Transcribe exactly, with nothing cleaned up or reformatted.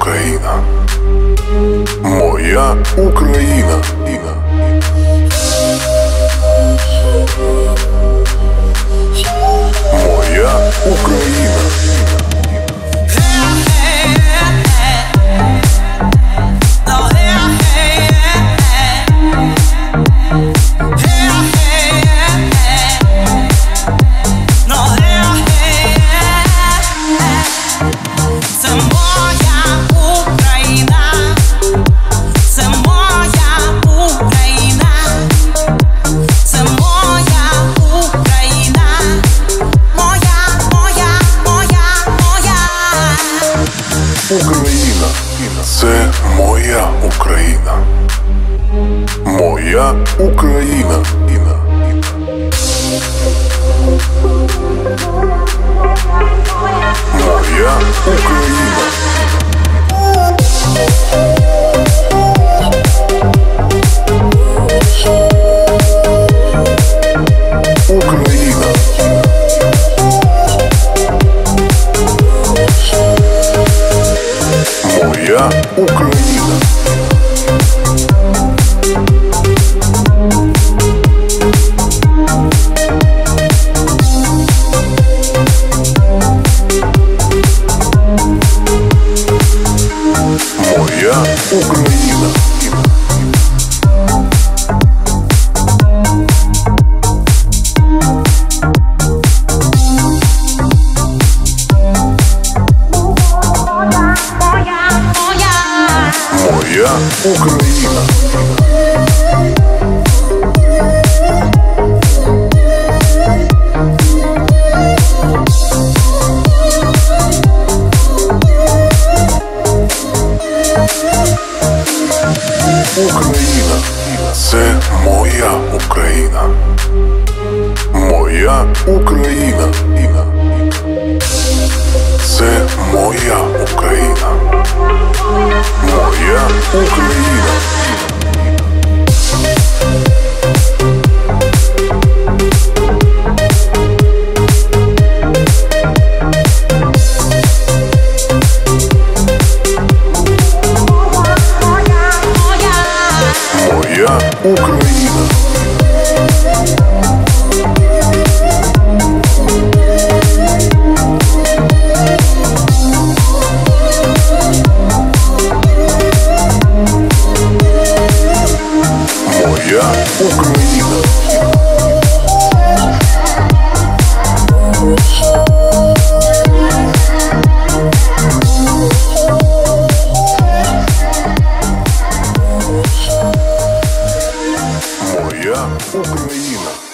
Україна, моя Україна, Іна. Моя Україна. Україна, це моя Україна, моя Україна, Іна. Моя Україна. Україна. Моя Україна. Моя Україна. Моя Україна. Україна, це моя Україна, моя Україна, Іна. Це моя Україна, моя Україна. Моя Україна. Моя Україна. Моя Україна.